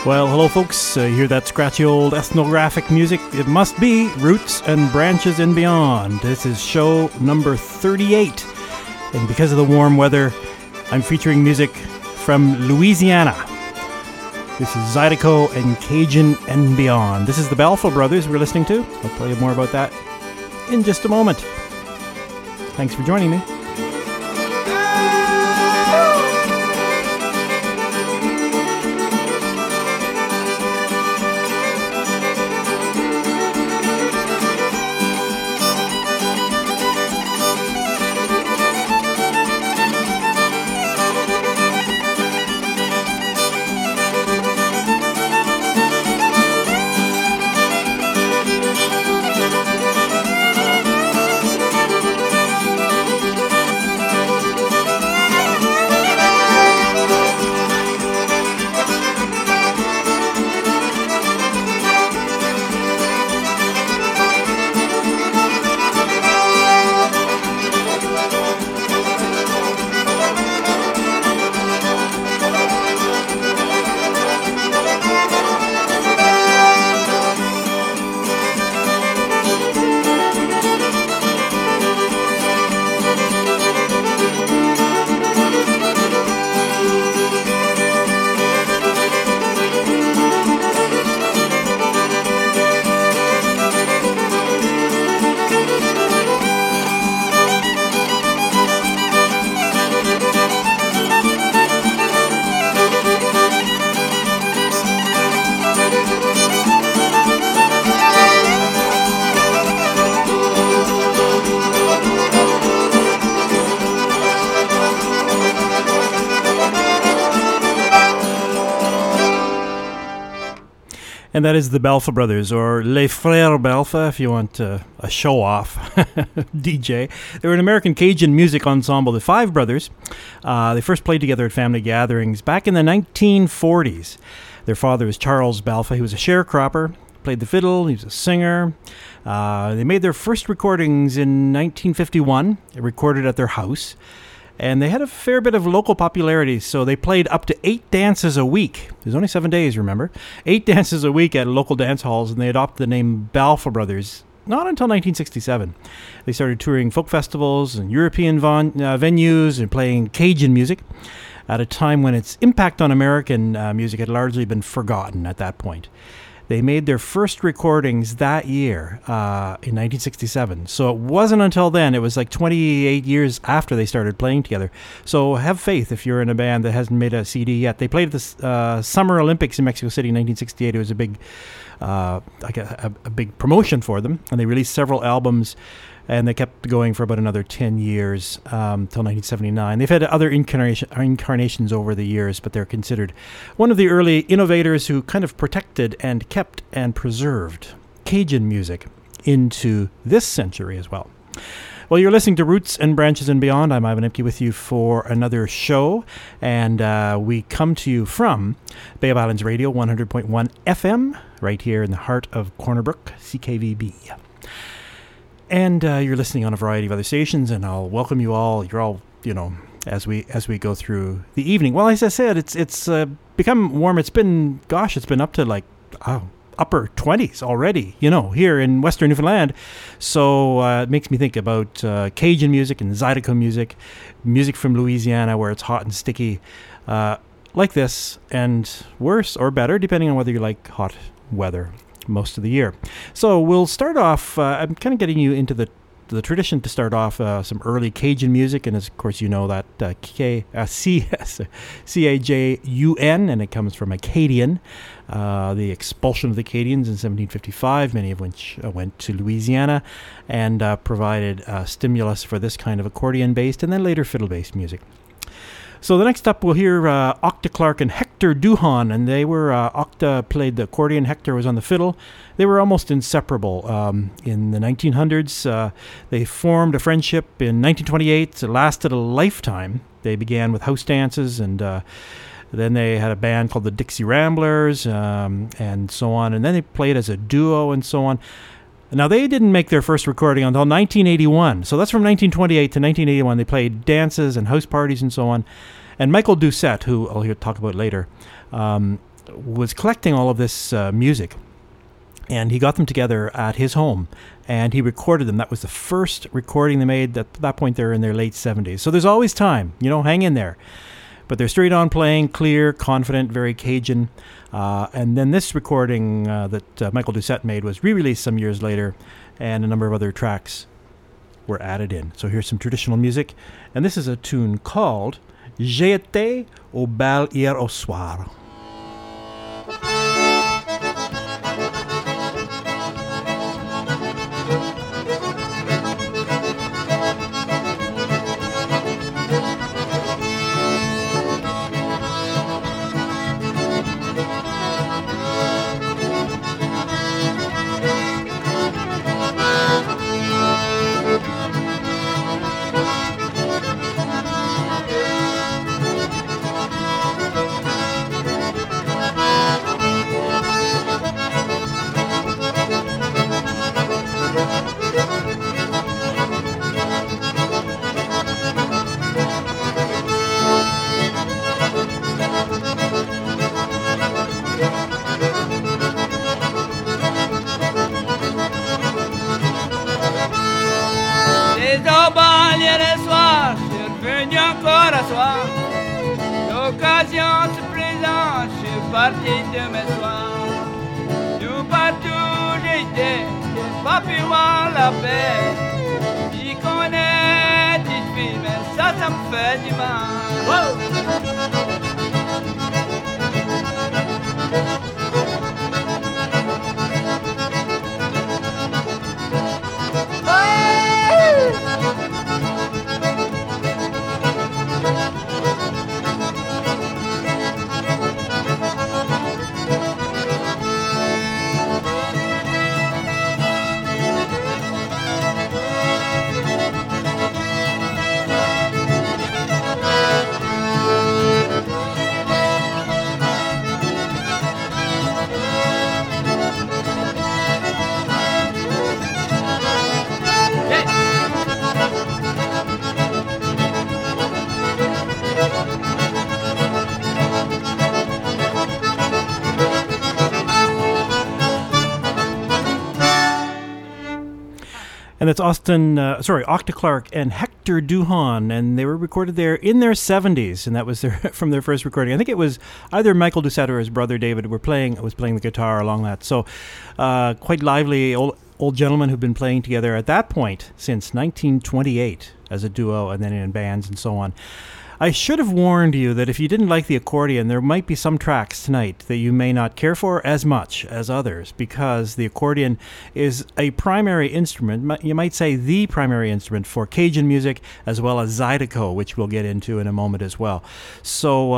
Well, hello folks, you hear that scratchy old ethnographic music? It must be Roots and Branches and Beyond. This is show number 38, and because of the warm weather, I'm featuring music from Louisiana. This is Zydeco and Cajun and Beyond. This is the Balfour Brothers we're listening to. I'll tell you more about that in just a moment. Thanks for joining me. And that is the Balfour Brothers, or Les Frères Balfour, if you want a show-off DJ. They were an American Cajun music ensemble, the five brothers. They first played together at family gatherings back in the 1940s. Their father was Charles Balfour. He was a sharecropper, played the fiddle, he was a singer. They made their first recordings in 1951, recorded at their house. And they had a fair bit of local popularity, so they played up to 8 dances a week. There's only 7 days, remember? 8 dances a week at local dance halls, and they adopted the name Balfour Brothers not until 1967. They started touring folk festivals and European venues and playing Cajun music at a time when its impact on American music had largely been forgotten at that point. They made their first recordings that year in 1967. So it wasn't until then. It was like 28 years after they started playing together. So have faith if you're in a band that hasn't made a CD yet. They played at the Summer Olympics in Mexico City in 1968. It was a big, a big promotion for them. And they released several albums. And they kept going for about another 10 years till 1979. They've had other incarnations over the years, but they're considered one of the early innovators who kind of protected and kept and preserved Cajun music into this century as well. Well, you're listening to Roots and Branches and Beyond. I'm Ivan Emke with you for another show. And we come to you from Bay of Islands Radio, 100.1 FM, right here in the heart of Corner Brook, CKVB. And you're listening on a variety of other stations, and I'll welcome you all. You're all, as we go through the evening. Well, as I said, it's become warm. It's been up to like upper 20s already, here in Western Newfoundland. So it makes me think about Cajun music and Zydeco music from Louisiana, where it's hot and sticky, like this, and worse or better, depending on whether you like hot weather most of the year. So we'll start off, I'm kind of getting you into the tradition to start off some early Cajun music, and of course you know that C-A-J-U-N, and it comes from Acadian, the expulsion of the Acadians in 1755, many of which went to Louisiana, and provided stimulus for this kind of accordion-based and then later fiddle-based music. So the next up, we'll hear Octa Clark and Hector Duhon, and they were, Octa played the accordion, Hector was on the fiddle. They were almost inseparable. In the 1900s, they formed a friendship in 1928. It lasted a lifetime. They began with house dances, and then they had a band called the Dixie Ramblers, and so on. And then they played as a duo and so on. Now, they didn't make their first recording until 1981. So that's from 1928 to 1981. They played dances and house parties and so on. And Michael Doucette, who I'll talk about later, was collecting all of this music, and he got them together at his home, and he recorded them. That was the first recording they made. At that point, they're in their late 70s. So there's always time, hang in there. But they're straight on playing, clear, confident, very Cajun. And then this recording that Michael Doucette made was re-released some years later, and a number of other tracks were added in. So here's some traditional music, and this is a tune called J'ai été au bal hier au soir. L'occasion se présente, je suis parti de mes soins. Tout partout j'étais, j'ai pas pu voir la paix. J'y connais, petite fille, mais ça me fait du mal. Wow! And it's Octa Clark and Hector Duhon, and they were recorded there in their 70s, and that was from their first recording. I think it was either Michael Doucette or his brother David was playing the guitar along that. So quite lively old gentlemen who've been playing together at that point since 1928 as a duo, and then in bands and so on. I should have warned you that if you didn't like the accordion, there might be some tracks tonight that you may not care for as much as others, because the accordion is a primary instrument, you might say the primary instrument for Cajun music, as well as Zydeco, which we'll get into in a moment as well. So,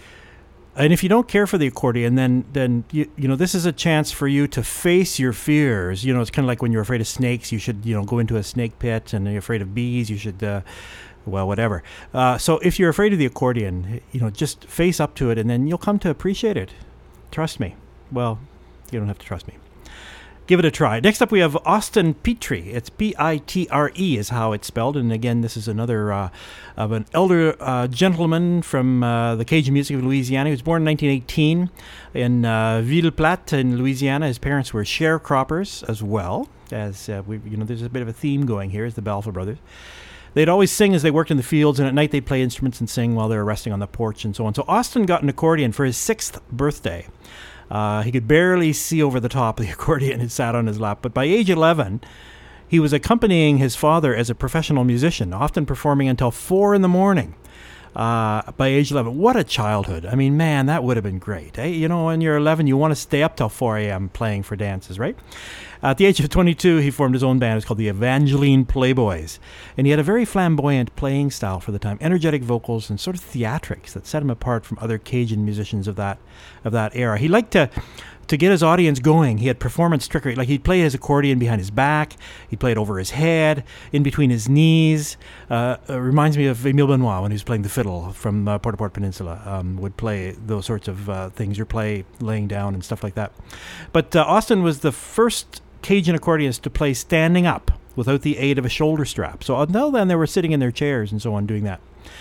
and if you don't care for the accordion, then you know, this is a chance for you to face your fears. You know, it's kind of like when you're afraid of snakes, you should, go into a snake pit, and you're afraid of bees, you should... well, whatever. So if you're afraid of the accordion, just face up to it, and then you'll come to appreciate it. Trust me. Well, you don't have to trust me. Give it a try. Next up, we have Austin Pitre. It's Pitre is how it's spelled. And again, this is another of an elder gentleman from the Cajun music of Louisiana. He was born in 1918 in Ville Platte in Louisiana. His parents were sharecroppers as well. As there's a bit of a theme going here, as the Balfa brothers. They'd always sing as they worked in the fields, and at night they'd play instruments and sing while they were resting on the porch and so on. So Austin got an accordion for his 6th birthday. He could barely see over the top of the accordion. It sat on his lap. But by age 11, he was accompanying his father as a professional musician, often performing until 4 in the morning. By age 11. What a childhood. I mean, man, that would have been great. Eh? When you're 11, you want to stay up till 4 a.m. playing for dances, right? At the age of 22, he formed his own band. It's called the Evangeline Playboys. And he had a very flamboyant playing style for the time, energetic vocals and sort of theatrics that set him apart from other Cajun musicians of that era. He liked to get his audience going. He had performance trickery. Like, he'd play his accordion behind his back. He'd play it over his head, in between his knees. Reminds me of Émile Benoit when he was playing the fiddle from Port-au-Port Peninsula. Would play those sorts of things, or play laying down and stuff like that. But Austin was the first Cajun accordionist to play standing up without the aid of a shoulder strap. So until then, they were sitting in their chairs and so on doing that.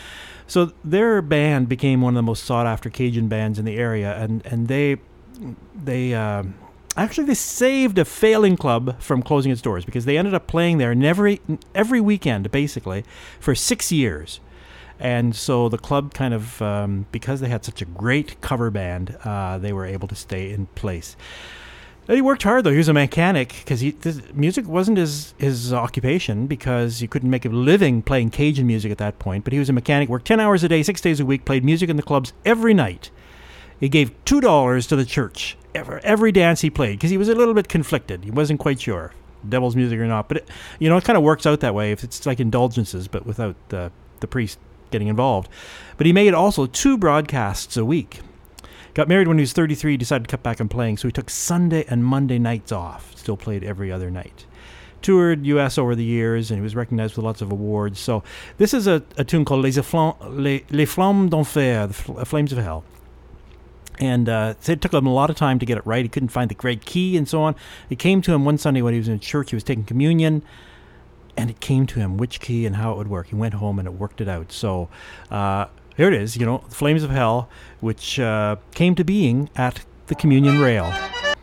So their band became one of the most sought after Cajun bands in the area, and they actually they saved a failing club from closing its doors because they ended up playing there every weekend basically for 6 years. And so the club kind of, because they had such a great cover band, they were able to stay in place. And he worked hard, though. He was a mechanic, because music wasn't his occupation, because you couldn't make a living playing Cajun music at that point. But he was a mechanic, worked 10 hours a day, 6 days a week, played music in the clubs every night. He gave $2 to the church every dance he played, because he was a little bit conflicted. He wasn't quite sure, devil's music or not. But, it kind of works out that way. If it's like indulgences, but without the priest getting involved. But he made also 2 broadcasts a week. Got married when he was 33, decided to cut back on playing, so he took Sunday and Monday nights off, still played every other night. Toured U.S. over the years, and he was recognized with lots of awards. So this is a tune called Les Flammes d'Enfer, the Flames of Hell. And it took him a lot of time to get it right. He couldn't find the right key and so on. It came to him one Sunday when he was in church. He was taking communion, and it came to him which key and how it would work. He went home and it worked it out. So here it is, the Flames of Hell, which came to being at the communion rail.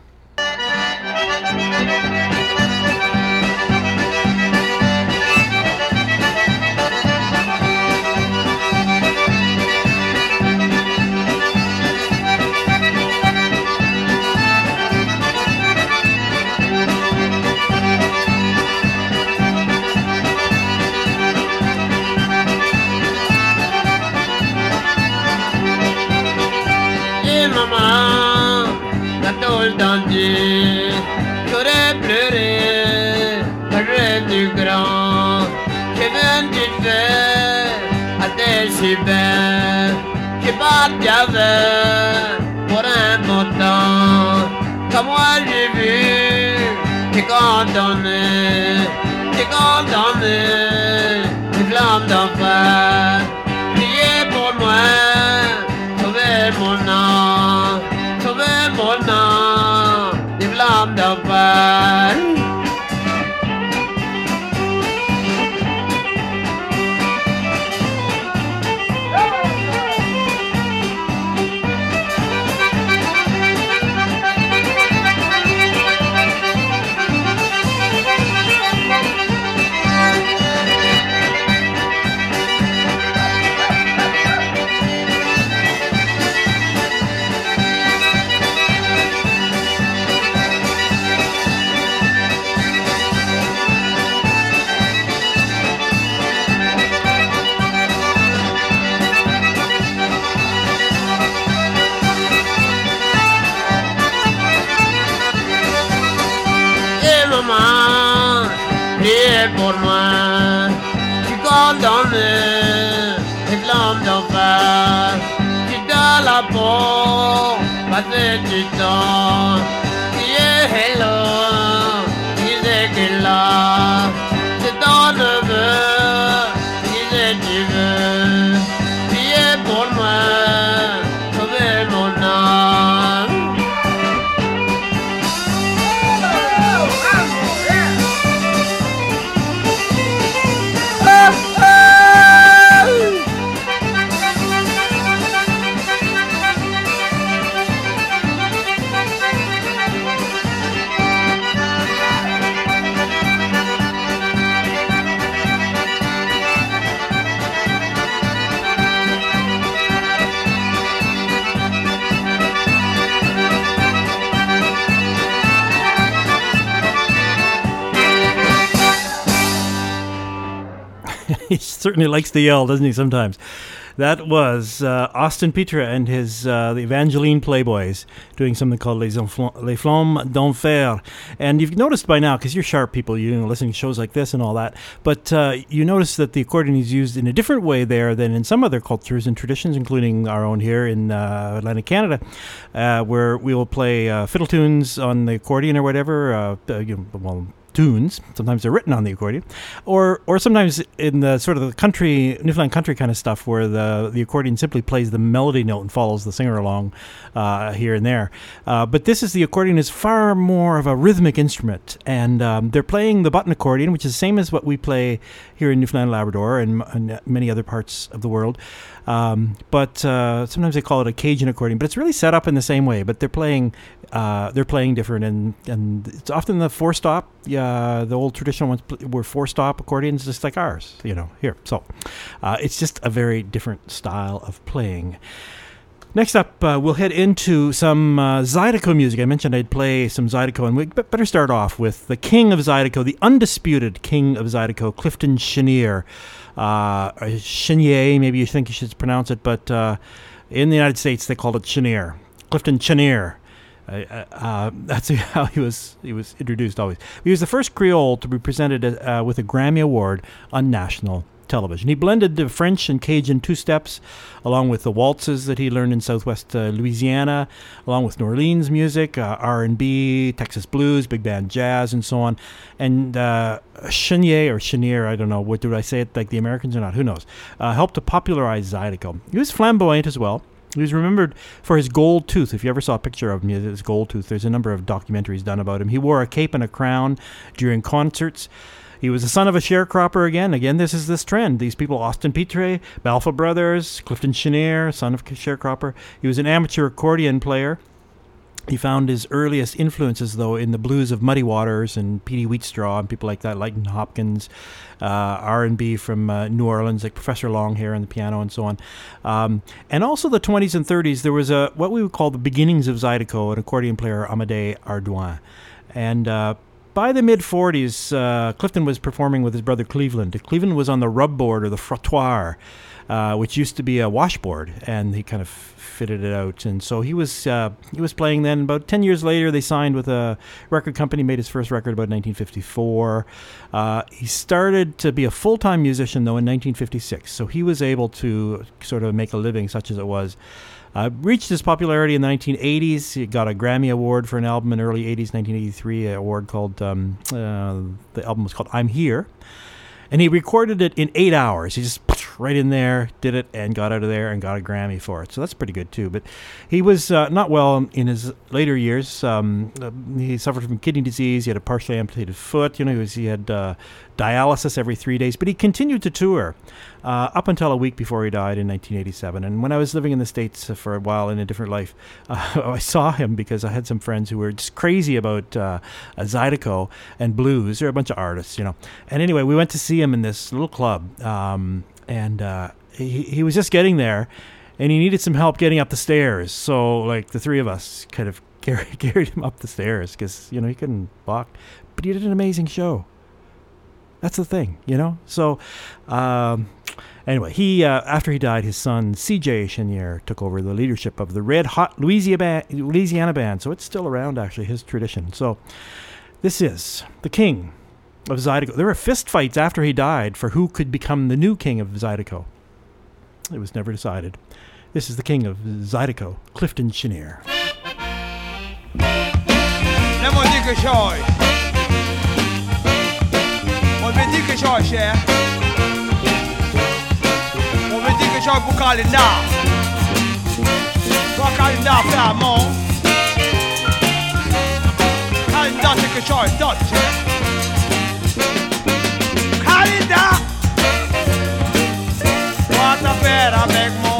J'aurais pleuré le rêve du grand. Que viens-tu faire à tes si belles? Qui partent avec pour un bon temps. Comme moi j'ai vu, t'es condamné, les flammes d'enfer. Priez pour moi, sauvez mon âme. Sauver mon âme des flammes d'enfer. Pour moi, tu condamnes les flammes d'enfer. Tu dans la peau, passer du temps. Tu es hello, tu sais qu'il a. C'est ton neveu, tu sais tu veux. Priez pour moi, sauver mon âme. He certainly likes to yell, doesn't he, sometimes? That was Austin Petre and his the Evangeline Playboys doing something called Les Flammes d'Enfer. And you've noticed by now, because you're sharp people, listening to shows like this and all that, but you notice that the accordion is used in a different way there than in some other cultures and traditions, including our own here in Atlantic Canada, where we will play fiddle tunes on the accordion or whatever, tunes. Sometimes they're written on the accordion, or sometimes in the sort of the country, Newfoundland country kind of stuff, where the accordion simply plays the melody note and follows the singer along here and there. But the accordion is far more of a rhythmic instrument, and they're playing the button accordion, which is the same as what we play here in Newfoundland and Labrador and many other parts of the world. But sometimes they call it a Cajun accordion, but it's really set up in the same way. But they're playing different, and it's often the four-stop. The old traditional ones were four-stop accordions, just like ours, here. So it's just a very different style of playing. Next up, we'll head into some Zydeco music. I mentioned I'd play some Zydeco, and we better start off with the king of Zydeco, the undisputed king of Zydeco, Clifton Chenier. Chenier, maybe you think you should pronounce it, but in the United States they called it Chenier. Clifton Chenier. That's how he was introduced always. He was the first Creole to be presented with a Grammy Award on national television. He blended the French and Cajun two-steps along with the waltzes that he learned in Southwest Louisiana, along with New Orleans music, R&B, Texas blues, big band jazz, and so on. And Chenier, I don't know, what did I say it like the Americans or not? Who knows? Helped to popularize Zydeco. He was flamboyant as well. He was remembered for his gold tooth. If you ever saw a picture of him, his gold tooth, there's a number of documentaries done about him. He wore a cape and a crown during concerts. He was the son of a sharecropper again. Again, this is this trend. These people, Austin Pitre, Balfa Brothers, Clifton Chenier, son of a sharecropper. He was an amateur accordion player. He found his earliest influences, though, in the blues of Muddy Waters and Petey Wheatstraw and people like that, Leighton Hopkins, R&B from New Orleans, like Professor Longhair on the piano and so on. And also the 20s and 30s, there was what we would call the beginnings of Zydeco, an accordion player, Amédée Ardouin. And by the mid-40s, Clifton was performing with his brother Cleveland. Cleveland was on the rub board or the frottoir, which used to be a washboard, and he kind of fitted it out. And so he was playing then. About 10 years later, they signed with a record company, made his first record about 1954. He started to be a full-time musician, though, in 1956. So he was able to sort of make a living, such as it was. Reached his popularity in the 1980s. He got a Grammy Award for an album in early 80s, 1983, an award called, the album was called I'm Here. And he recorded it in 8 hours. He just right in there, did it, and got out of there and got a Grammy for it. So that's pretty good, too. But he was not well in his later years. He suffered from kidney disease. He had a partially amputated foot. He had dialysis every 3 days. But he continued to tour up until a week before he died in 1987. And when I was living in the States for a while in a different life, I saw him because I had some friends who were just crazy about Zydeco and blues. They're a bunch of artists, And anyway, we went to see him in this little club. And he was just getting there, and he needed some help getting up the stairs. So, like, the three of us kind of carried him up the stairs because, he couldn't walk. But he did an amazing show. That's the thing, So, anyway, he after he died, his son, C.J. Chenier, took over the leadership of the Red Hot Louisiana Band. So it's still around, actually, his tradition. So this is the king of Zydeco. There were fistfights after he died for who could become the new king of Zydeco. It was never decided. This is the king of Zydeco, Clifton Chenier. On veut dire que je suis cher. On veut dire que je suis pour calendar. Pour calendar fait à mon. Calendar c'est que je suis d'autres. Calendar. What a faire avec mon.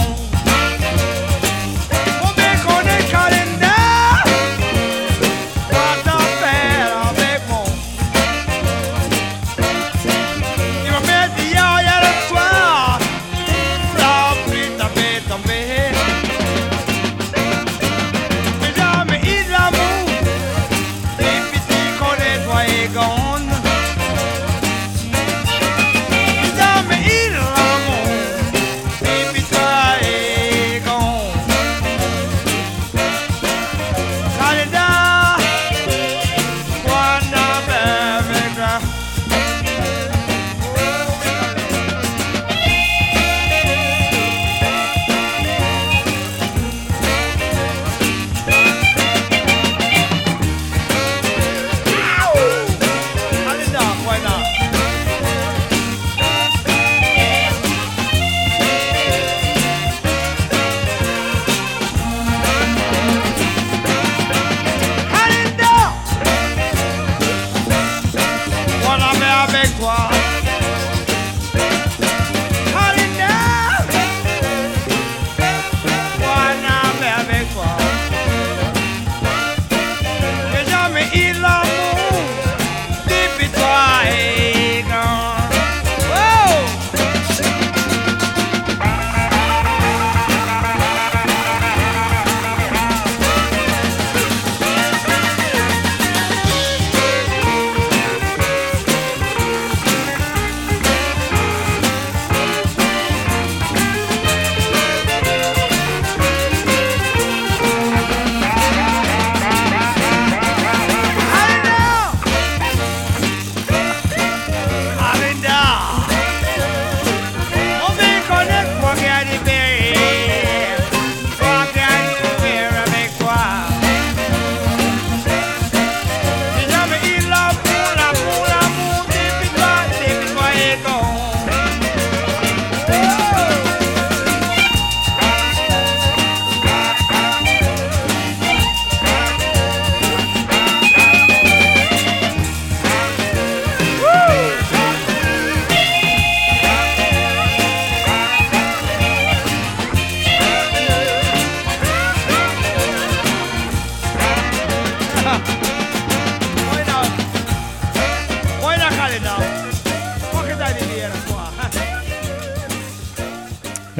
On veut connaître calendar. What a faire avec mon. Mesdames, il l'amour, les petits connaissent toi et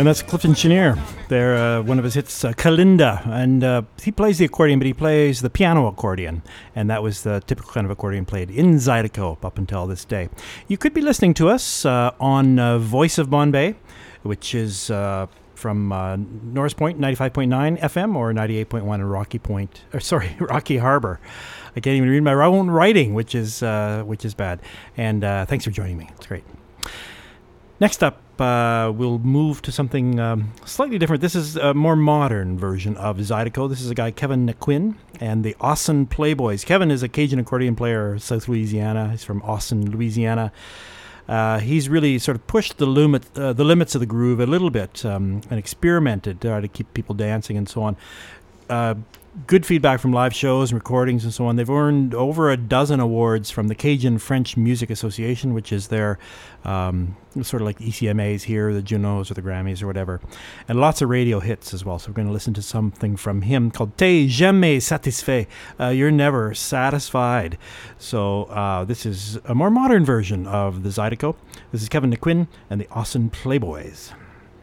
And that's Clifton Chenier. They're one of his hits, Kalinda. And he plays the accordion, but he plays the piano accordion. And that was the typical kind of accordion played in Zydeco up until this day. You could be listening to us on Voice of Bombay, which is from Norris Point, 95.9 FM, or 98.1 in Rocky Harbor. I can't even read my own writing, which is bad. And thanks for joining me. It's great. Next up, we'll move to something slightly different. This is a more modern version of Zydeco. This is a guy, Kevin Naquin, and the Austin Playboys. Kevin is a Cajun accordion player, South Louisiana. He's from Austin, Louisiana. He's really sort of pushed the limits of the groove a little bit and experimented to keep people dancing and so on. Good feedback from live shows and recordings and so on. They've earned over a dozen awards from the Cajun French Music Association, which is their sort of like ECMAs here, the Junos or the Grammys or whatever. And lots of radio hits as well. So we're going to listen to something from him called T'es jamais satisfait. You're never satisfied. So this is a more modern version of the Zydeco. This is Kevin Naquin and the Austin Playboys.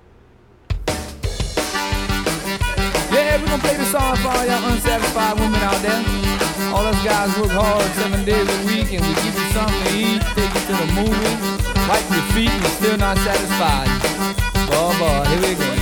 Yeah, we're gonna play this song for all y'all unsatisfied women out there. All us guys work hard 7 days a week and we give you something to eat, take you to the movie, wipe your feet and you're still not satisfied. Oh boy, here we go.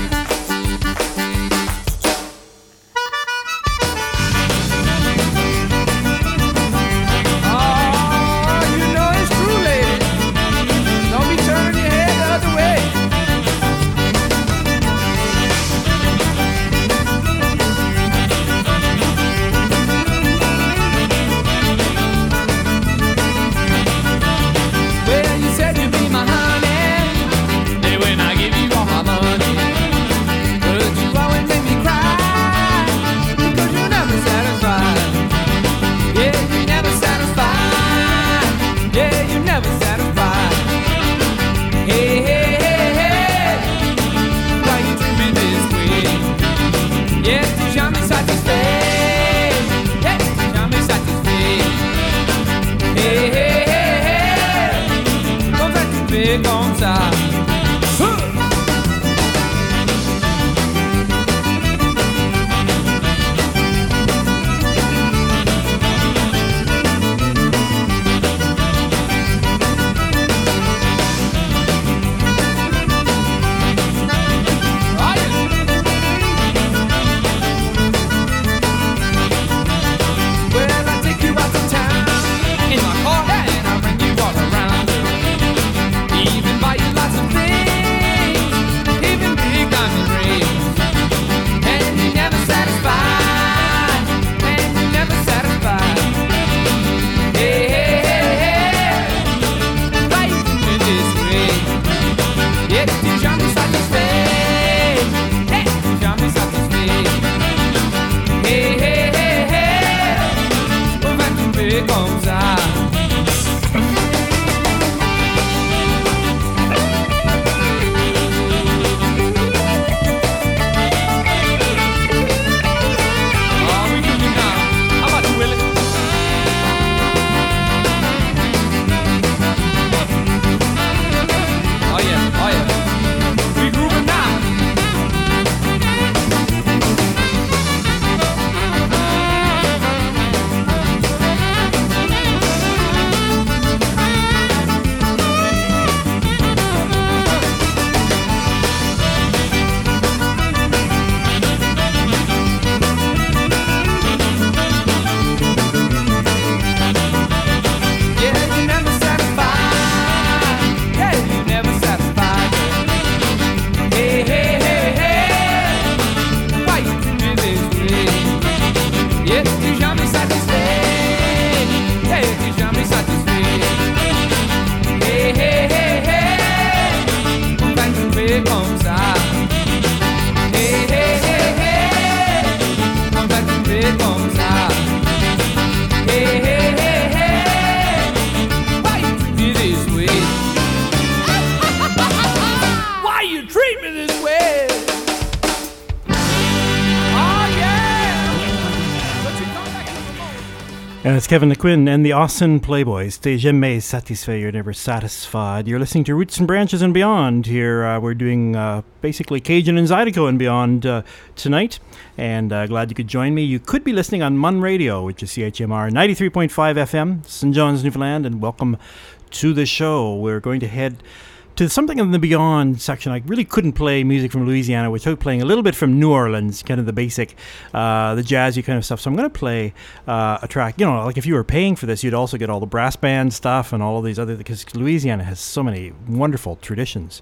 And it's Kevin McQuinn and the Austin Playboys. T'es jamais satisfait, you're never satisfied. You're listening to Roots and Branches and Beyond. Here we're doing basically Cajun and Zydeco and Beyond tonight. And glad you could join me. You could be listening on Mun Radio, which is CHMR 93.5 FM, St. John's, Newfoundland. And welcome to the show. We're going to head to something in the Beyond section. I really couldn't play music from Louisiana without playing a little bit from New Orleans, kind of the basic, the jazzy kind of stuff. So I'm going to play a track. You know, like if you were paying for this, you'd also get all the brass band stuff and all of these other, because Louisiana has so many wonderful traditions.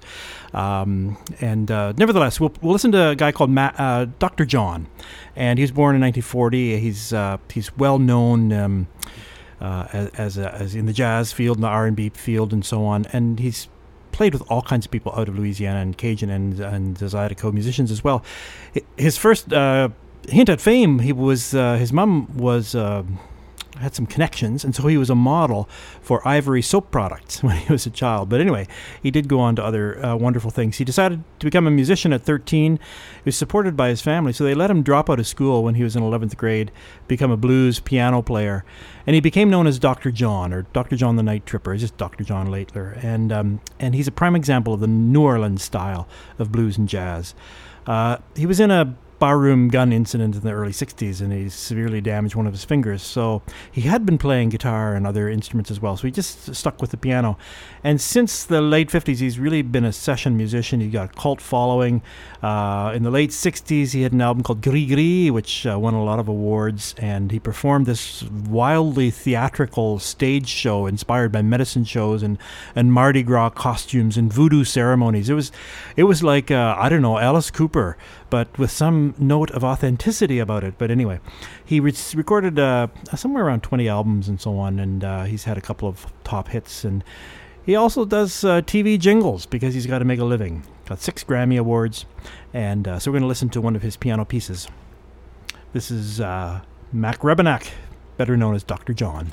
Nevertheless, we'll listen to a guy called Dr. John, and he was born in 1940. He's well known as in the jazz field, and the R&B field, and so on. And he's played with all kinds of people out of Louisiana, and Cajun and Zydeco musicians as well. His first hint at fame, his mom had some connections, and so he was a model for Ivory soap products when he was a child. But anyway, he did go on to other wonderful things. He decided to become a musician at 13. He was supported by his family, so they let him drop out of school when he was in 11th grade, become a blues piano player, and he became known as Dr. John, or Dr. John the Night Tripper. He's just Dr. John Laitler, and he's a prime example of the New Orleans style of blues and jazz. He was in a barroom gun incident in the early 60s, and he severely damaged one of his fingers. So he had been playing guitar and other instruments as well, so he just stuck with the piano. And since the late 50s, he's really been a session musician. He got a cult following. In the late 60s, he had an album called Gris Gris, which won a lot of awards, and he performed this wildly theatrical stage show inspired by medicine shows and Mardi Gras costumes and voodoo ceremonies. It was like, I don't know, Alice Cooper, but with some note of authenticity about it. But anyway, he recorded somewhere around 20 albums and so on, and he's had a couple of top hits. And he also does TV jingles because he's got to make a living. Got 6 Grammy Awards, and so we're going to listen to one of his piano pieces. This is Mac Rebennack, better known as Dr. John.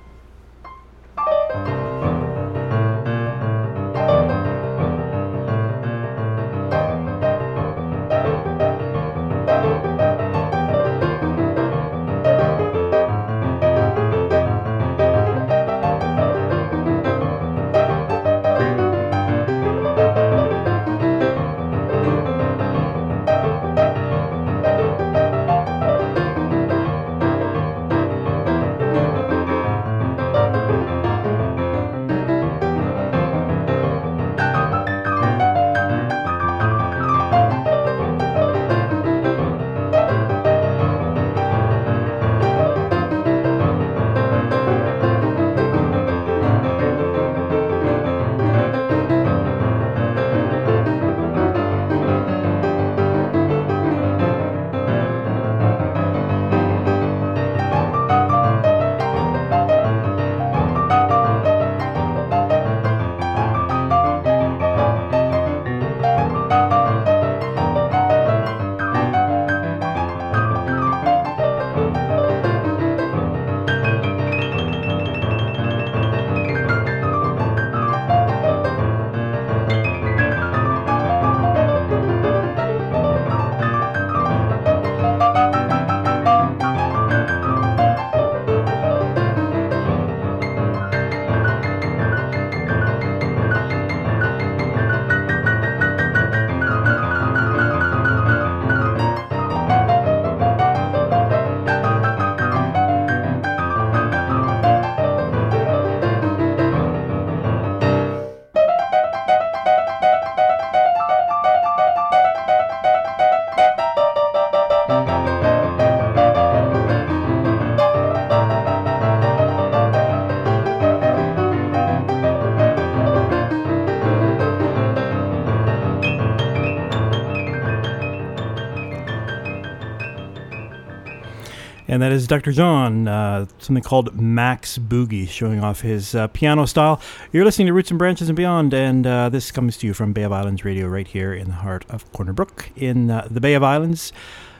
And that is Dr. John, something called Max Boogie, showing off his piano style. You're listening to Roots and Branches and Beyond, and this comes to you from Bay of Islands Radio right here in the heart of Corner Brook in the Bay of Islands,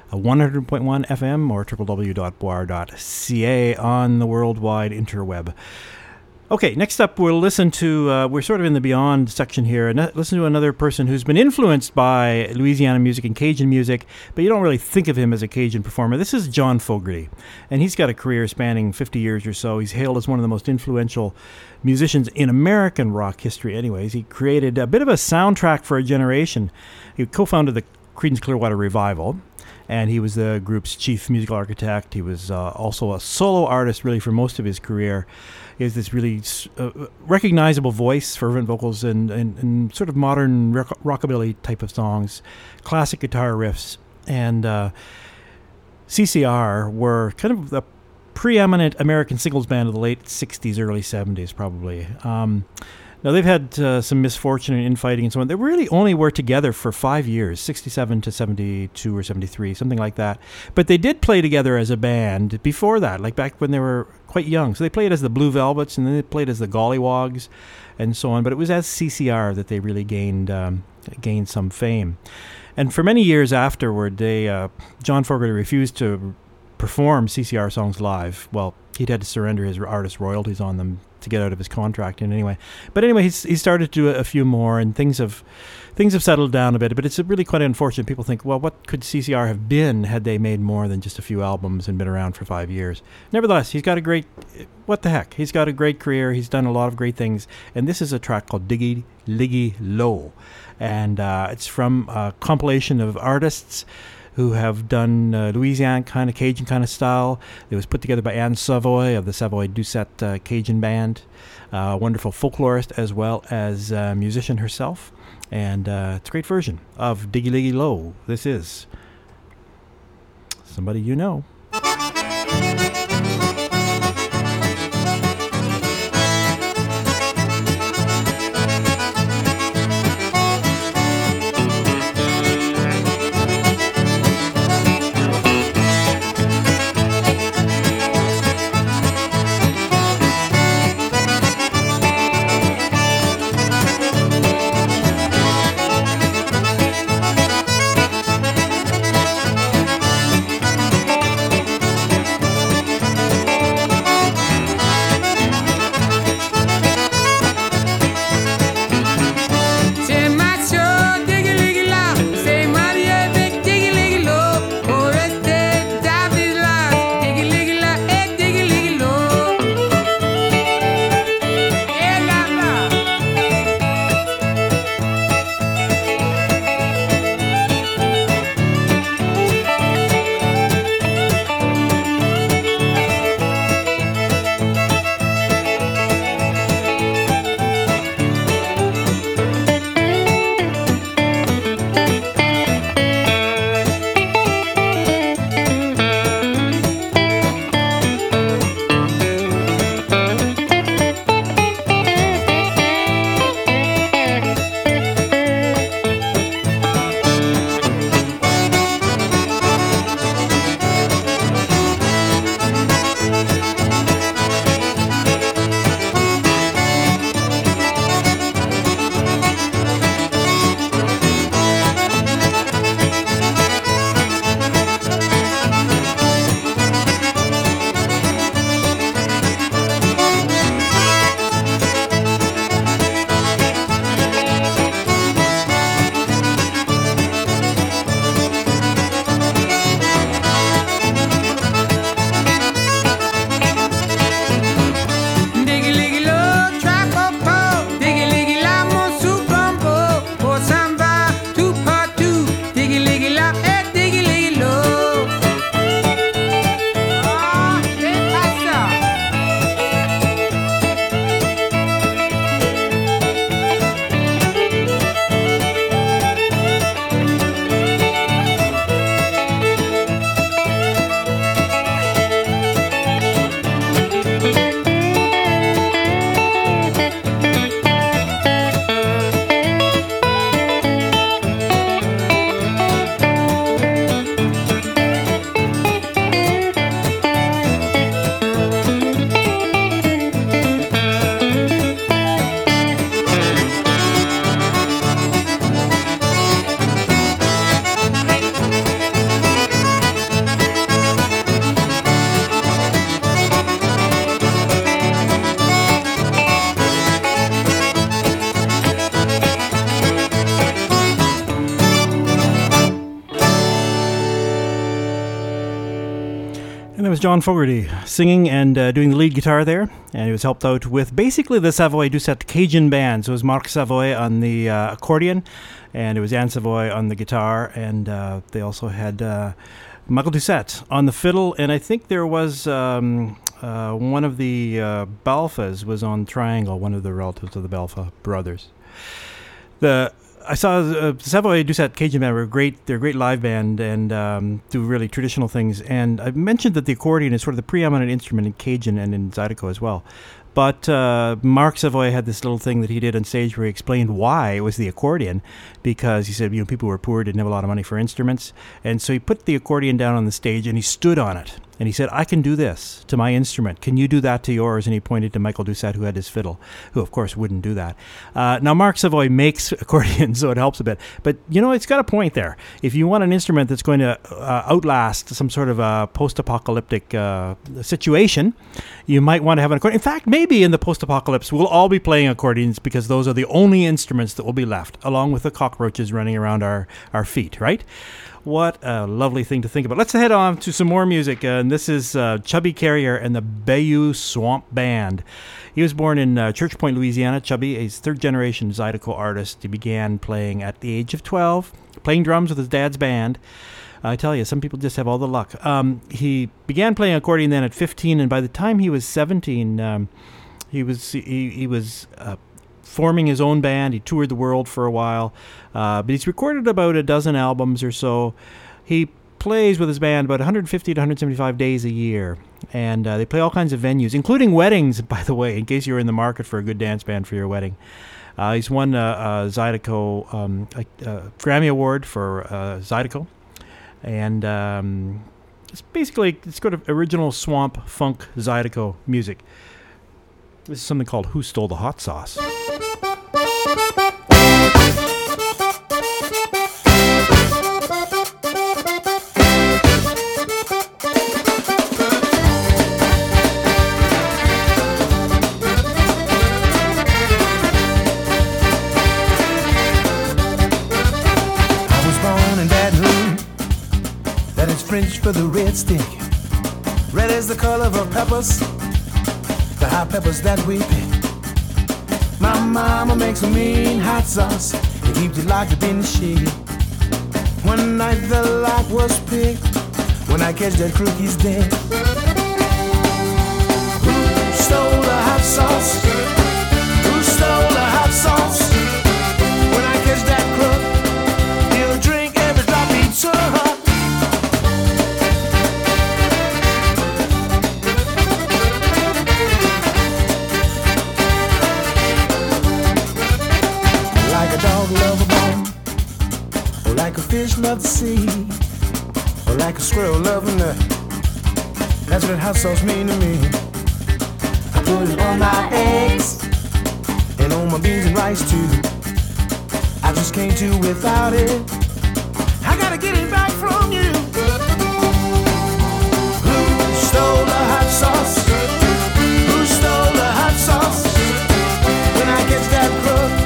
100.1 FM or www.boar.ca on the worldwide interweb. Okay, next up we'll listen to, we're sort of in the Beyond section here, and listen to another person who's been influenced by Louisiana music and Cajun music, but you don't really think of him as a Cajun performer. This is John Fogerty, and he's got a career spanning 50 years or so. He's hailed as one of the most influential musicians in American rock history anyways. He created a bit of a soundtrack for a generation. He co-founded the Creedence Clearwater Revival, and he was the group's chief musical architect. He was also a solo artist, really, for most of his career. He has this really recognizable voice, fervent vocals, and sort of modern rockabilly type of songs, classic guitar riffs. And CCR were kind of the preeminent American singles band of the late 60s, early 70s, probably. Now, they've had some misfortune and infighting and so on. They really only were together for 5 years, 67 to 72 or 73, something like that. But they did play together as a band before that, like back when they were quite young. So they played as the Blue Velvets, and then they played as the Gollywogs and so on. But it was as CCR that they really gained some fame. And for many years afterward, John Fogerty refused to perform CCR songs live. Well, he'd had to surrender his artist royalties on them to get out of his contract. And anyway, he started to do a few more, and things have settled down a bit. But it's really quite unfortunate. People think, well, what could CCR have been had they made more than just a few albums and been around for 5 years? Nevertheless, he's got a great career. He's done a lot of great things, and this is a track called Diggy Liggy Low, and it's from a compilation of artists who have done Louisiana kind of Cajun kind of style. It was put together by Anne Savoy of the Savoy Doucette Cajun Band, wonderful folklorist as well as musician herself. And it's a great version of Diggy Liggy Low. This is somebody you know. John Fogerty singing and doing the lead guitar there, and he was helped out with basically the Savoy Doucette Cajun band. So it was Marc Savoy on the accordion, and it was Anne Savoy on the guitar, and they also had Michael Doucette on the fiddle, and I think there was one of the Balfas was on triangle, one of the relatives of the Balfa brothers. I saw the Savoy Doucette Cajun band were great. They're a great live band and do really traditional things. And I mentioned that the accordion is sort of the preeminent instrument in Cajun and in Zydeco as well. But Marc Savoy had this little thing that he did on stage where he explained why it was the accordion, because he said, people who were poor didn't have a lot of money for instruments. And so he put the accordion down on the stage and he stood on it. And he said, I can do this to my instrument. Can you do that to yours? And he pointed to Michael Doucette, who had his fiddle, who, of course, wouldn't do that. Now, Marc Savoy makes accordions, so it helps a bit. But, it's got a point there. If you want an instrument that's going to outlast some sort of a post-apocalyptic situation, you might want to have an accordion. In fact, maybe in the post-apocalypse, we'll all be playing accordions because those are the only instruments that will be left, along with the cockroaches running around our feet, right? What a lovely thing to think about. Let's head on to some more music. And this is Chubby Carrier and the Bayou Swamp Band. He was born in Church Point, Louisiana. Chubby is third-generation Zydeco artist. He began playing at the age of 12, playing drums with his dad's band. I tell you, some people just have all the luck. He began playing accordion then at 15, and by the time he was 17, he was forming his own band. He toured the world for a while, but he's recorded about a dozen albums or so. He plays with his band about 150 to 175 days a year, and they play all kinds of venues, including weddings, by the way, in case you're in the market for a good dance band for your wedding. He's won a Zydeco Grammy Award for Zydeco, and it's got original swamp funk Zydeco music. This is something called Who Stole the Hot Sauce? French for the red stick. Red is the color of our peppers, the hot peppers that we pick. My mama makes a mean hot sauce and keeps it locked up in the shade. One night the lock was picked. When I catch that crook, he's dead. Who stole the hot sauce? Who stole the hot sauce? When I catch that crook, he'll drink every drop he took. Love a bone, or like a fish love the sea, or like a squirrel love a nut. That's what hot sauce mean to me. I put it on my eggs and on my beans and rice too. I just can't do without it. I gotta get it back from you. Who stole the hot sauce? Who stole the hot sauce? When I catch that crook,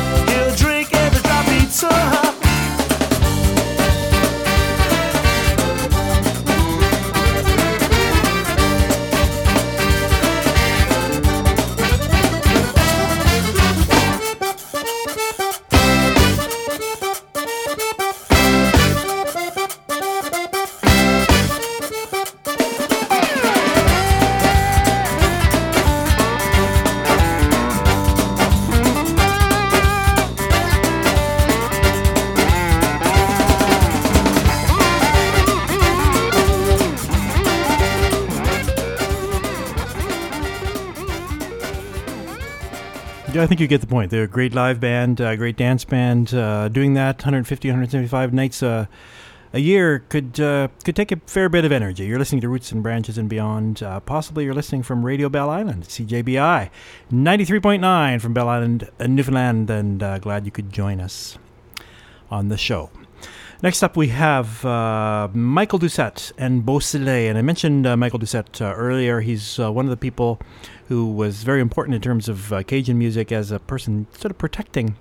I think you get the point. They're a great live band, great dance band. Doing that 150, 175 nights a year could take a fair bit of energy. You're listening to Roots and Branches and Beyond. Possibly you're listening from Radio Bell Island, CJBI 93.9 from Bell Island, Newfoundland, and glad you could join us on the show. Next up, we have Michael Doucette and Beausoleil. And I mentioned Michael Doucette earlier. He's one of the people who was very important in terms of Cajun music as a person sort of protecting or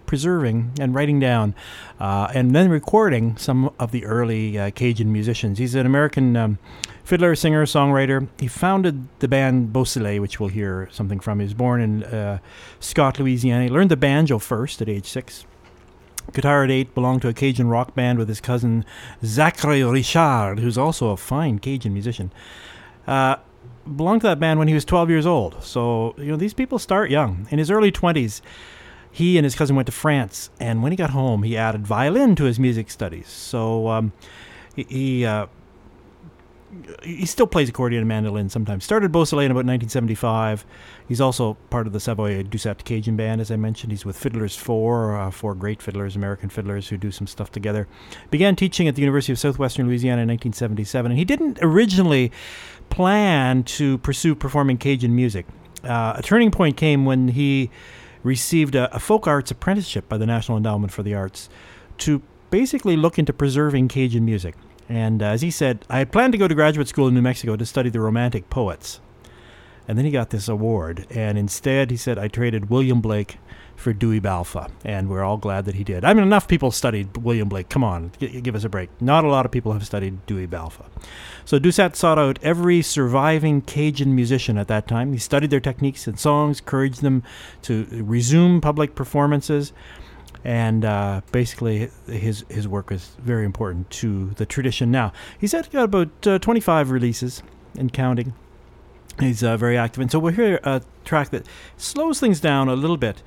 preserving and writing down and then recording some of the early Cajun musicians. He's an American fiddler, singer, songwriter. He founded the band Beausoleil, which we'll hear something from. He was born in Scott, Louisiana. He learned the banjo first at age 6. Guitar at 8, belonged to a Cajun rock band with his cousin Zachary Richard, who's also a fine Cajun musician. Belonged to that band when he was 12 years old. So, these people start young. In his early 20s, he and his cousin went to France, and when he got home, he added violin to his music studies. So he still plays accordion and mandolin sometimes. Started Beausoleil in about 1975. He's also part of the Savoy Doucette Cajun Band, as I mentioned. He's with Fiddlers 4, 4 great fiddlers, American fiddlers who do some stuff together. Began teaching at the University of Southwestern Louisiana in 1977, and he didn't originally plan to pursue performing Cajun music. A turning point came when he received a folk arts apprenticeship by the National Endowment for the Arts to basically look into preserving Cajun music. And as he said, I had planned to go to graduate school in New Mexico to study the Romantic poets. And then he got this award. And instead, he said, I traded William Blake for Dewey Balfa. And we're all glad that he did. I mean, enough people studied William Blake. Come on, give us a break. Not a lot of people have studied Dewey Balfa. So Doucette sought out every surviving Cajun musician at that time. He studied their techniques and songs, encouraged them to resume public performances. And basically, his work is very important to the tradition now. He's got about 25 releases and counting. He's very active. And so we'll hear a track that slows things down a little bit,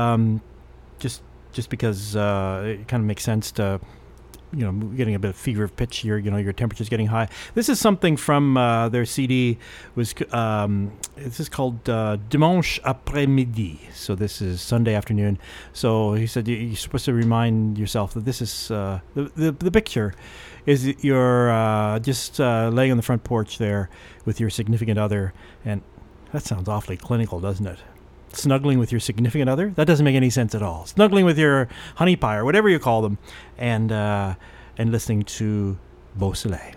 just because it kind of makes sense to, getting a bit of fever pitch here. Your temperature's getting high. This is something from their CD. This is called Dimanche Après-Midi. So this is Sunday afternoon. So he said you're supposed to remind yourself that this is the picture is that you're just laying on the front porch there with your significant other, and that sounds awfully clinical, doesn't it? Snuggling with your significant other? That doesn't make any sense at all. Snuggling with your honey pie or whatever you call them, and listening to Beausoleil.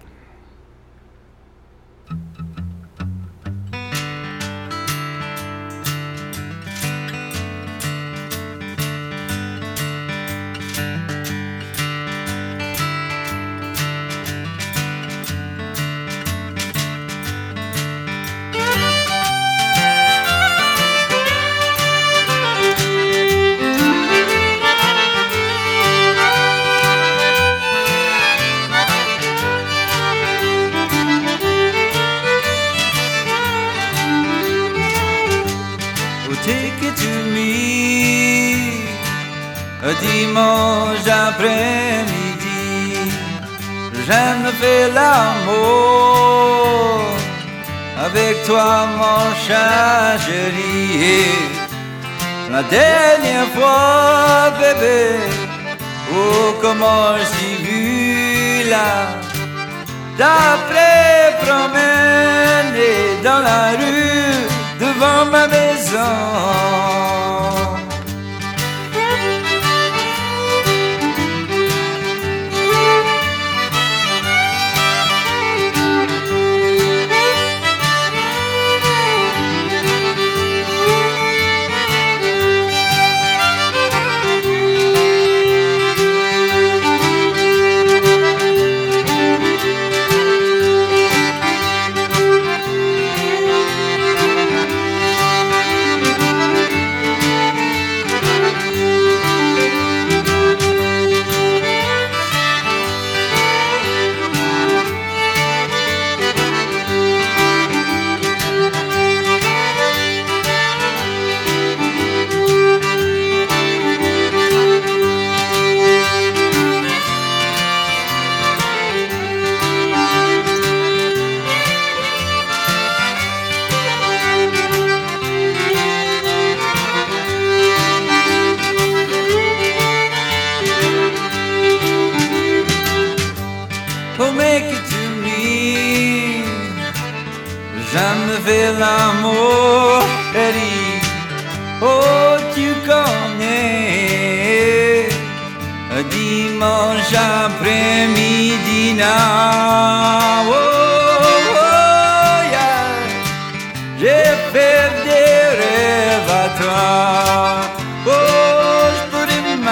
Dimanche après-midi, j'aime faire l'amour avec toi, mon chat chéri. La dernière fois, bébé, oh comment j'ai vu là, d'après promener dans la rue devant ma maison. Fais l'amour, Eddie, oh tu connais, dimanche après-midi, now, oh, oh, yeah, j'ai fait des rêves à toi, oh, je peux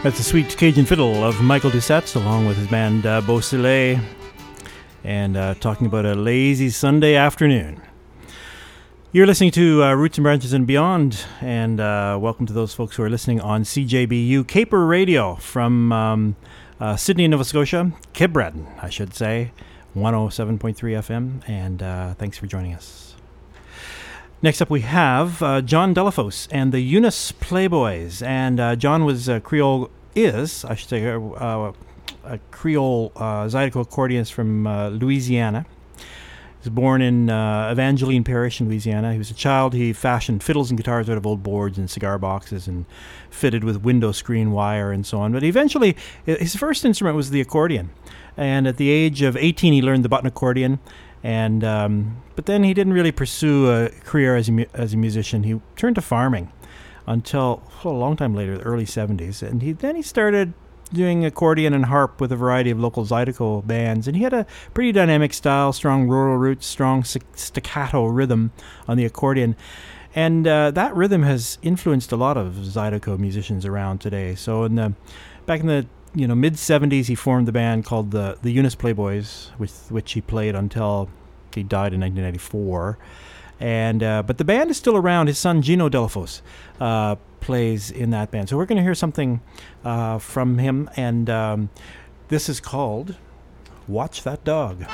That's the sweet Cajun fiddle of Michael Doucette, along with his band Beau Soleil, and talking about a lazy Sunday afternoon. You're listening to Roots and Branches and Beyond, and welcome to those folks who are listening on CJBU Caper Radio from Sydney, Nova Scotia, Kibredden, I should say, 107.3 FM, and thanks for joining us. Next up we have John Delafos and the Eunice Playboys, and John was a Creole Zydeco accordionist from Louisiana. He was born in Evangeline Parish in Louisiana. He was a child. He fashioned fiddles and guitars out of old boards and cigar boxes and fitted with window screen wire and so on. But eventually, his first instrument was the accordion. And at the age of 18, he learned the button accordion. And but then he didn't really pursue a career as a musician. He turned to farming until a long time later, the early 70s. And then he started doing accordion and harp with a variety of local Zydeco bands. And he had a pretty dynamic style, strong rural roots, strong staccato rhythm on the accordion. And that rhythm has influenced a lot of Zydeco musicians around today. So back in the mid-70s, he formed the band called the Eunice Playboys, with which he played until he died in 1994. And but the band is still around. His son Gino Delafos plays in that band. So we're going to hear something from him, and this is called "Watch That Dog."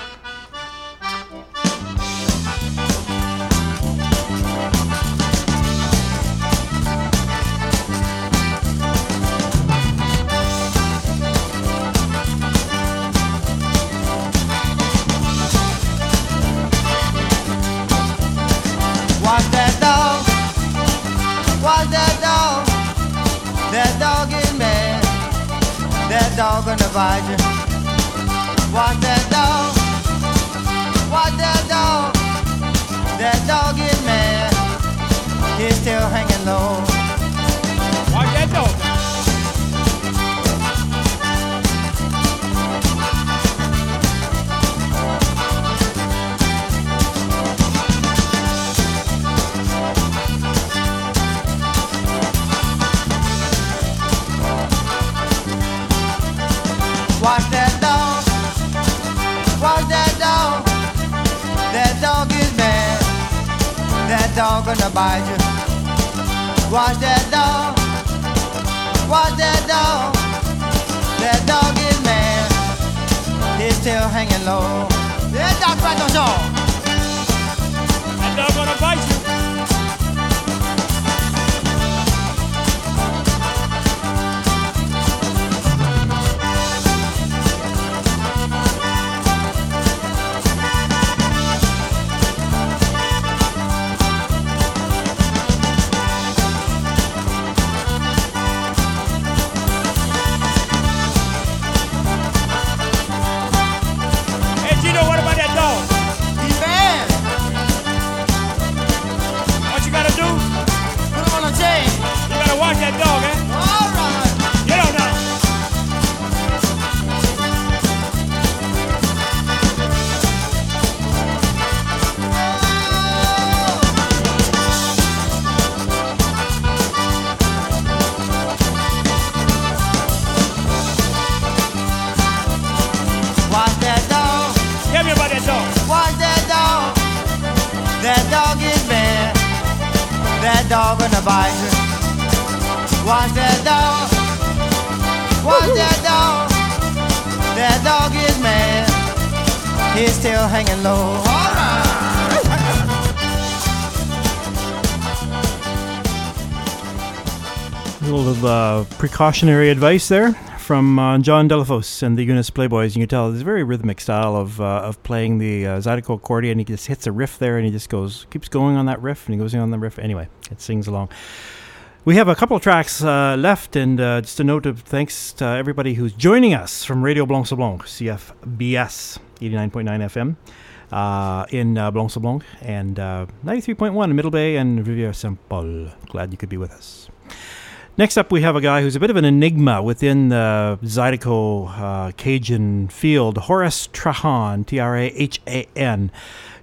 Watch that dog, watch that dog. That dog is mad, that dog gonna bite you. Watch that dog, watch that dog. That dog is mad, he's still hanging low. Watch that dog. Watch that dog, watch that dog. That dog is mad, that dog gonna bite you. Watch that dog, watch that dog. That dog is mad, he's still hanging low. That dog's right on shore. That dog gonna bite you. He's mad. What you gotta do? Put him on a chain. You gotta watch that dog, eh? All right. Get on now. Watch that dog, Tell me about that dog. watch that dog. That dog is mad, that dog gonna bite you. Watch that dog, watch that dog. That dog is mad, he's still hanging low. All right. A little precautionary advice there from John Delafos and the Eunice Playboys. You can tell there's a very rhythmic style of playing the Zydeco accordion. He just hits a riff there, and he just keeps going on that riff, and he goes on the riff. Anyway, it sings along. We have a couple of tracks left, and just a note of thanks to everybody who's joining us from Radio Blanc-Sablon, CFBS 89.9 FM in Blanc-Sablon, and 93.1 in Middle Bay and Rivière-Saint-Paul. Glad you could be with us. Next up, we have a guy who's a bit of an enigma within the Zydeco Cajun field, Horace Trahan, Trahan.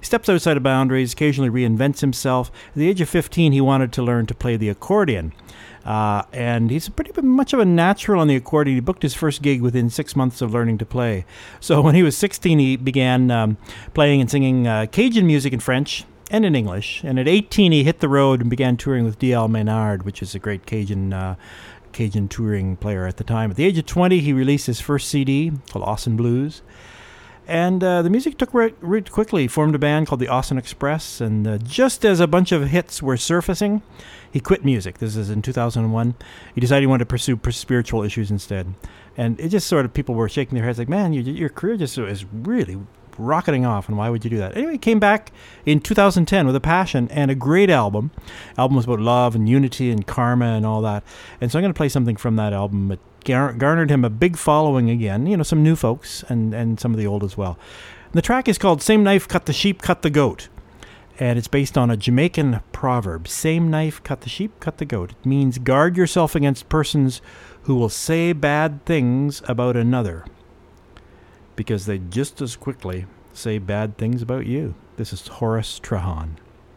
He steps outside of boundaries, occasionally reinvents himself. At the age of 15, he wanted to learn to play the accordion. And he's pretty much of a natural on the accordion. He booked his first gig within 6 months of learning to play. So when he was 16, he began playing and singing Cajun music in French and in English. And at 18, he hit the road and began touring with D.L. Maynard, which is a great Cajun touring player at the time. At the age of 20, he released his first CD called Austin Blues. And the music took root quickly. He formed a band called the Austin Express. And just as a bunch of hits were surfacing, he quit music. This is in 2001. He decided he wanted to pursue spiritual issues instead. And it just sort of, people were shaking their heads like, man, your career just is really rocketing off, and why would you do that? Anyway, he came back in 2010 with a passion and a great album. Album was about love and unity and karma and all that. And so I'm going to play something from that album. It garnered him a big following again, you know, some new folks and some of the old as well. And the track is called Same Knife Cut the Sheep, Cut the Goat. And it's based on a Jamaican proverb. Same knife cut the sheep, cut the goat. It means guard yourself against persons who will say bad things about another, because they just as quickly say bad things about you. This is Horace Trahan.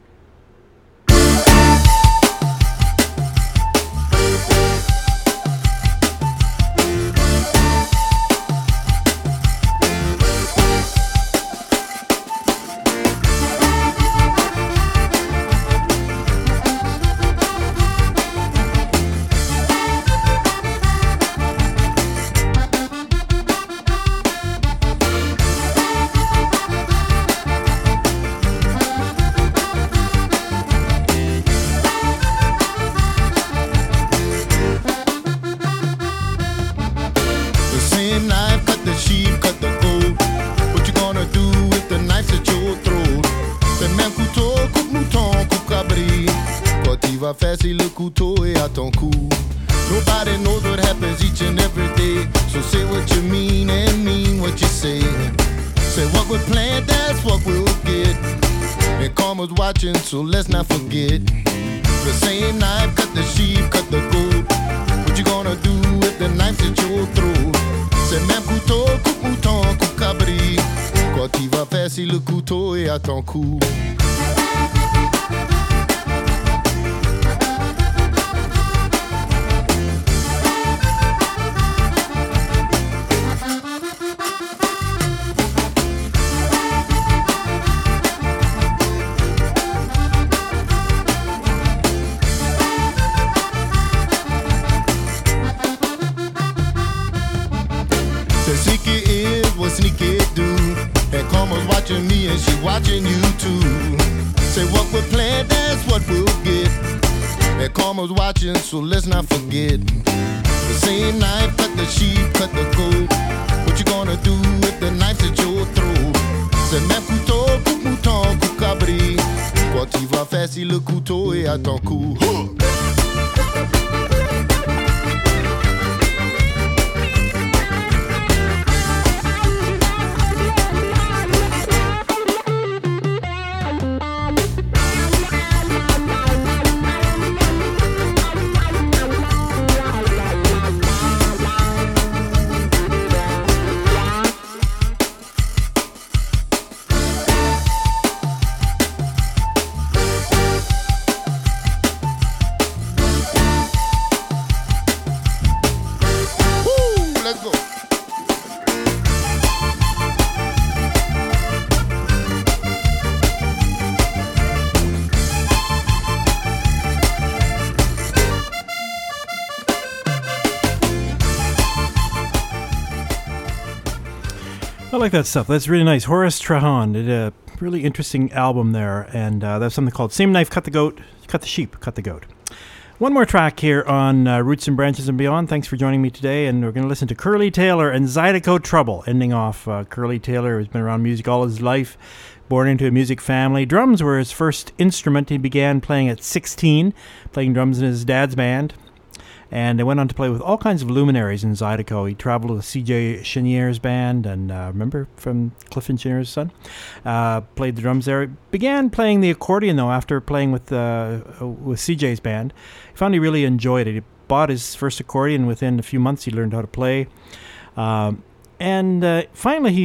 Facile le couteau et à ton cou. Nobody knows what happens each and every day. So say what you mean and mean what you say. Say what we plant, that's what we'll get. And karma's watching, so let's not forget. The same knife cut the sheep, cut the goat. What you gonna do with the knife at your throat? C'est même couteau, coupe mouton, coupe cabri. Quand il va facile le couteau et à ton cou. Me and she watching you too. Say what we plant, that's what we'll get. And karma's watching, so let's not forget. The same knife cut the sheep, cut the goat. What you gonna do with the knife at your throat? C'est même couteau, coupe mouton, coupe cabri. Quand il va facile le couteau et à ton cou. I like that stuff. That's really nice. Horace Trahan did a really interesting album there, and that's something called Same Knife Cut the Goat, Cut the Sheep, Cut the Goat. One more track here on Roots and Branches and Beyond. Thanks for joining me today, and we're going to listen to Curly Taylor and Zydeco Trouble, ending off Curly Taylor, who's been around music all his life, born into a music family. Drums were his first instrument. He began playing at 16, playing drums in his dad's band. And they went on to play with all kinds of luminaries in Zydeco. He traveled with C.J. Chenier's band, and remember from Cliff and Chenier's son? Played the drums there. Began playing the accordion, though, after playing with C.J.'s band. He found he really enjoyed it. He bought his first accordion. Within a few months, he learned how to play. And finally, he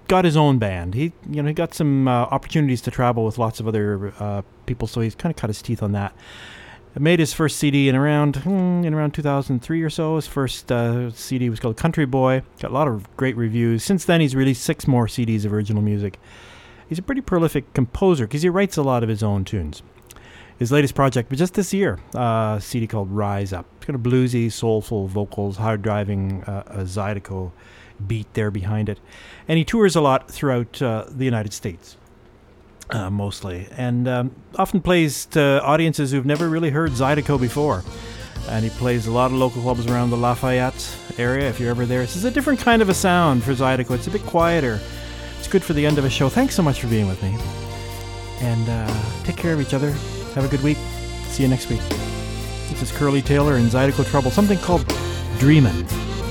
got his own band. He got some opportunities to travel with lots of other people, so he's kind of cut his teeth on that. Made his first CD in around 2003 or so. His first CD was called Country Boy. Got a lot of great reviews. Since then, he's released 6 more CDs of original music. He's a pretty prolific composer because he writes a lot of his own tunes. His latest project was just this year, a CD called Rise Up. It's got a bluesy, soulful vocals, hard-driving a Zydeco beat there behind it. And he tours a lot throughout the United States. Mostly, and often plays to audiences who've never really heard Zydeco before. And he plays a lot of local clubs around the Lafayette area, if you're ever there. This is a different kind of a sound for Zydeco. It's a bit quieter. It's good for the end of a show. Thanks so much for being with me. And take care of each other. Have a good week. See you next week. This is Curly Taylor and Zydeco Trouble, something called Dreamin'.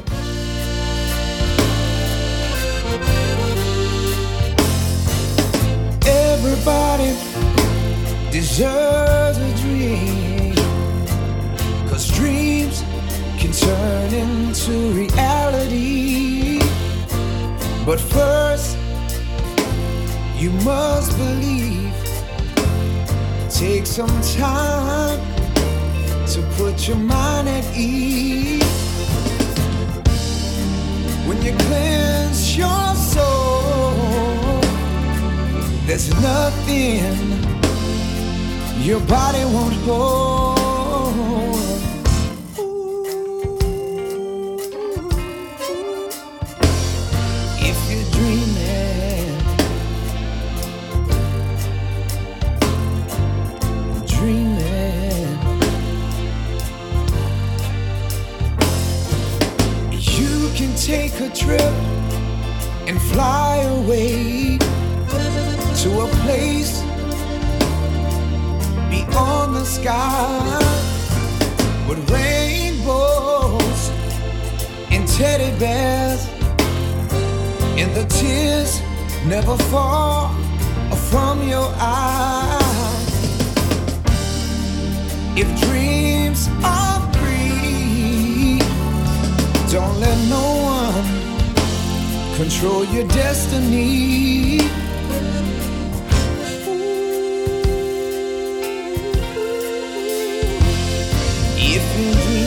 Everybody deserves a dream, 'cause dreams can turn into reality. But first, you must believe. Take some time to put your mind at ease. When you cleanse your soul, there's nothing your body won't hold. If you're dreaming, you can take a trip and fly away to a place beyond the sky, with rainbows and teddy bears, and the tears never fall from your eyes. If dreams are free, don't let no one control your destiny. If you dream